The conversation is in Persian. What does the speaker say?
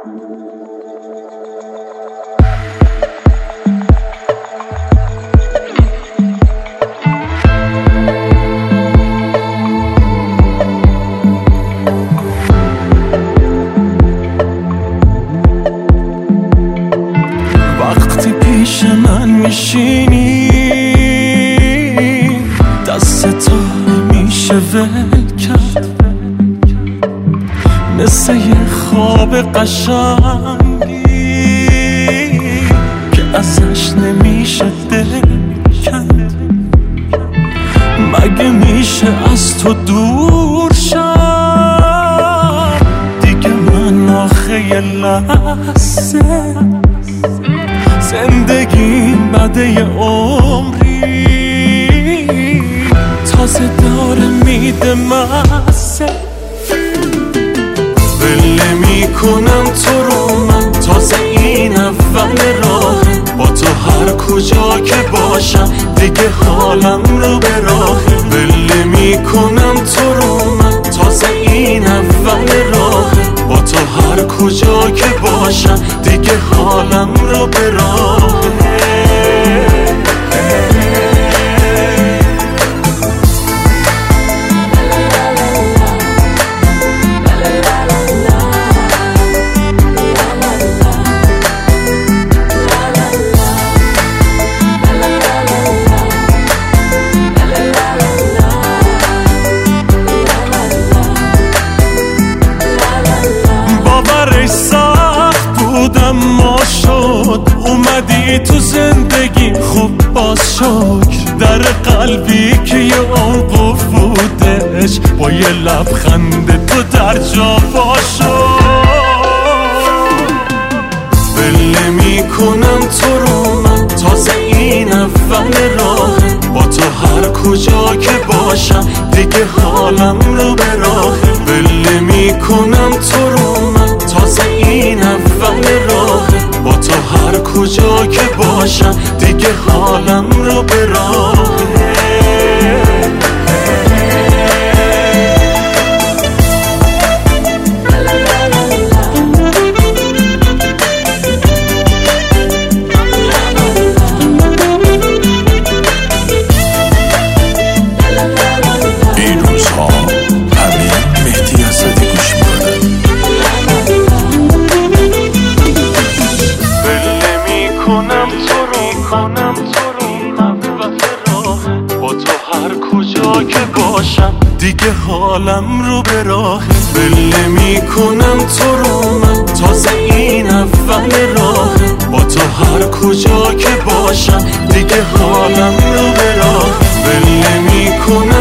وقتی پیش من میشینی دستتو نمیشه ول کرد، مثل یه خواب قشنگی که ازش نمیشه دل کند. مگه میشه از تو دور شم دیگه؟ من آخه یه لحظه زندگیم بده یه عمری تازه داره میده مزه. ول نمی‌کنم تو رو من، تازه این اول راهه، با تو هر کجا که باشم دیگه حالم رو به راهه. ول نمی‌کنم تو رو من، تازه این اول راهه، با تو هر کجا که باشم دیگه حالم رو به راهه. ما شد اومدی تو زندگی، خوب باز شکر در قلبی که یه عمق بودش، با یه لبخند تو در جا باشد. ول نمی‌کنم تو رو من، تازه این اول راهه، با تو هر کجا که باشم دیگه حالم رو به راهه. ول نمی‌کنم تو رو من، تازه این اول راهه، با تو هر کجا که باشم دیگه حالم رو به راهه. با تو هر کجا که باشم دیگه حالم رو به راهه. ول نمی‌کنم تو رو من، تازه این اول راهه، با تو هر کجا که باشم دیگه حالم رو به راهه. ول نمی‌کنم